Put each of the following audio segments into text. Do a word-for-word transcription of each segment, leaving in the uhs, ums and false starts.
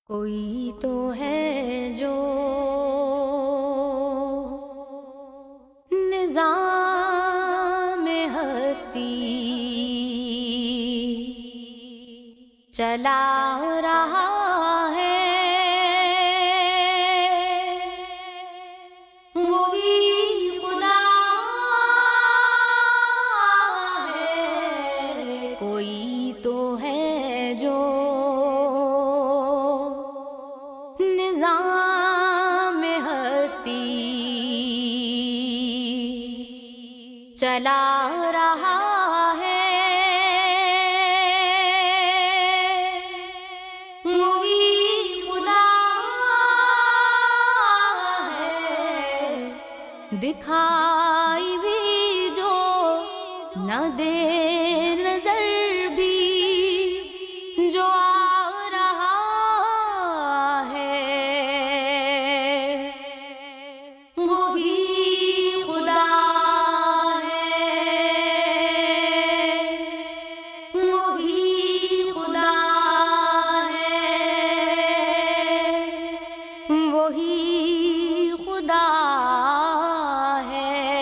کوئی تو ہے جو نظام ہستی چلا رہا ہے، وہی خدا ہے۔ کوئی تو ہے جو نظام ہستی چلا رہا ہے، وہی خدا ہے۔ دکھائی بھی جو نہ دے نظر بھی جو آ رہا ہے، وہی خدا ہے، وہی خدا ہے، وہی خدا ہے،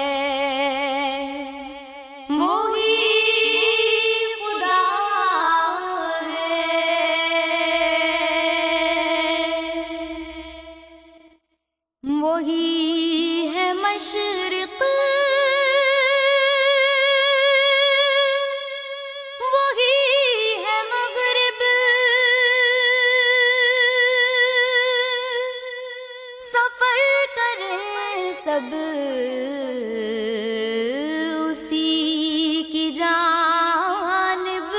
وہی خدا ہے۔ وہی ہے مشرق، وہی ہے مغرب، سفر کریں سب اسی کی جانب،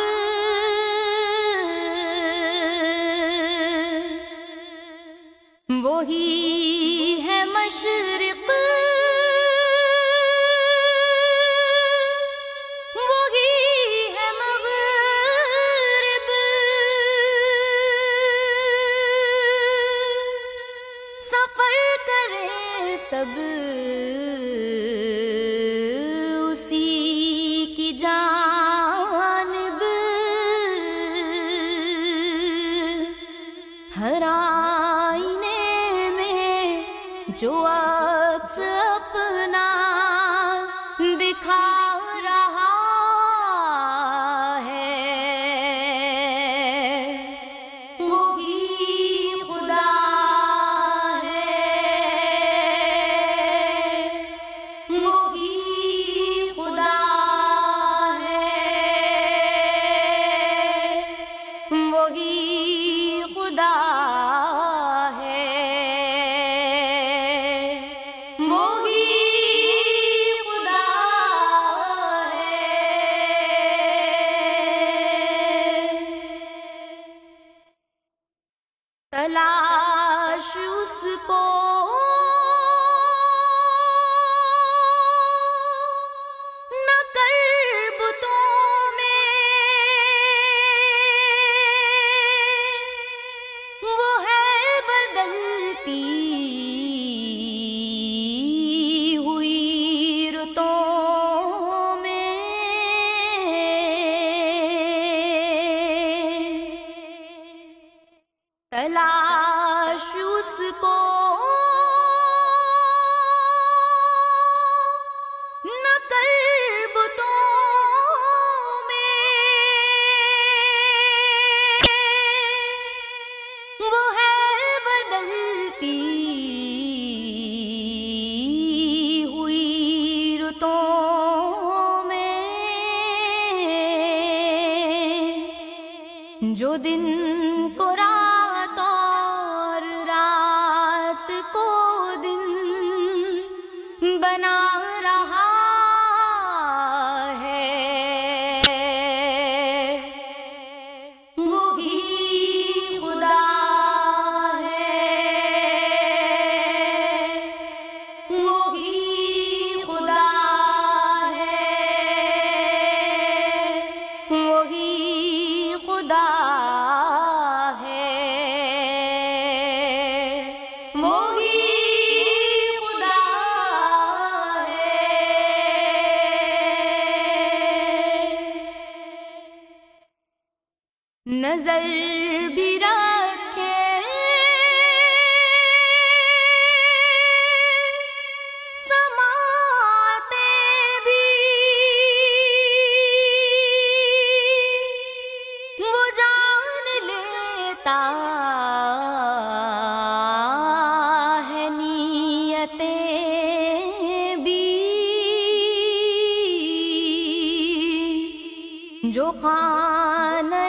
وہی ہے مشرق، وہی ہے مغرب، سفر کریں سب اسی کی جانب، ہر آئینے میں جو عکس اپنا دکھا رہا ہے، وہی خدا ہے، وہی خدا ہے، وہی خدا ہے، وہی خدا ہے۔ تلاش اس کو نہ کر بتوں میں، وہ ہے بدلتی ہوئی رتوں میں، تلاش اس کو نہ کر بتوں میں، وہ ہے بدلتی ہوئی رتوں میں، جو دن کو رات اور رات کو دن بنا رہا ہے، وہی خدا ہے، وہی خدا ہے، وہی خدا ہے، وہی خدا ہے۔ نظر بھی رکھے کرتا ہے نیتیں بھی، جو خانہ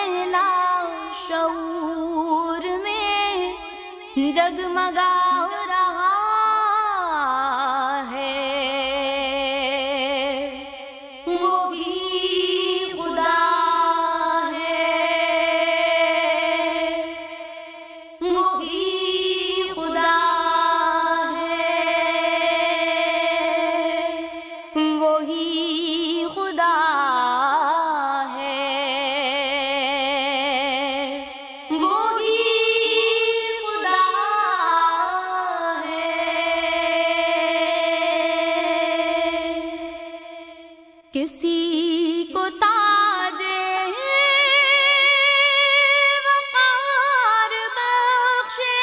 لاشعور میں جگمگا رہا ہے، وہی خدا ہے، وہی خدا ہے، وہی خدا کسی کو تاج وقار بخشے،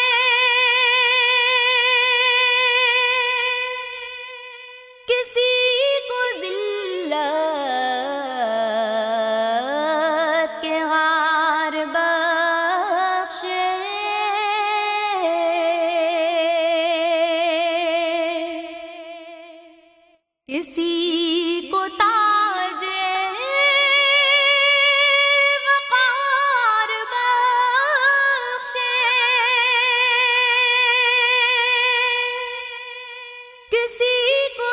کسی کو ذلت کے غار بخشے، کسی کو تاج وقار بخشے، کسی کو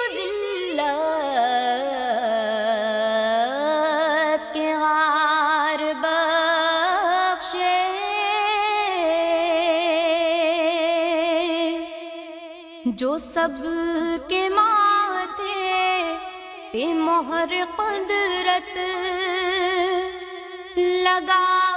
ذلت کے غار بخشے، جو سب کے ماتھے پہ مہر قدرت لگا